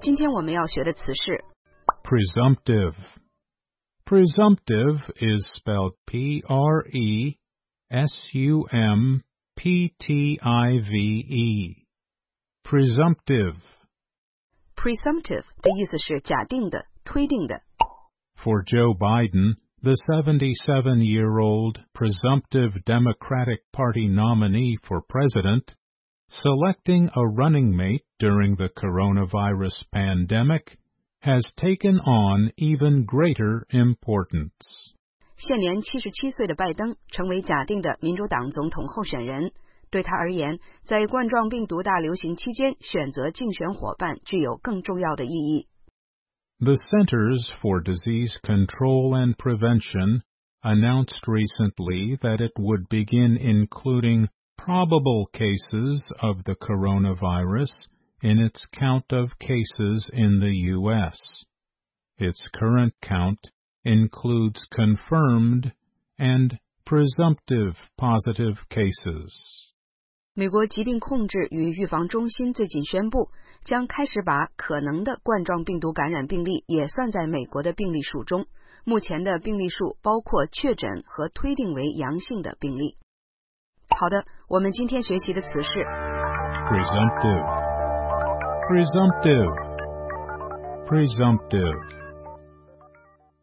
今天我们要学的词是 Presumptive. Presumptive is spelled Presumptive. Presumptive. presumptive 的意思是假定的、推定的。 For Joe Biden, the 77-year-old presumptive Democratic Party nominee for president, selecting a running mate during the coronavirus pandemic has taken on even greater importance. 现年77岁的拜登成为假定的民主党总统候选人，对他而言，在冠状病毒大流行期间选择竞选伙伴具有更重要的意义。 The Centers for Disease Control and Prevention announced recently that it would begin including probable cases of the coronavirus in its count of cases in the U.S. Its current count includes confirmed and presumptive positive cases. 美国疾病控制与预防中心最近宣布，将开始把可能的冠状病毒感染病例也算在美国的病例数中。目前的病例数包括确诊和推定为阳性的病例。好的，我们今天学习的词是 Presumptive. Presumptive. Presumptive.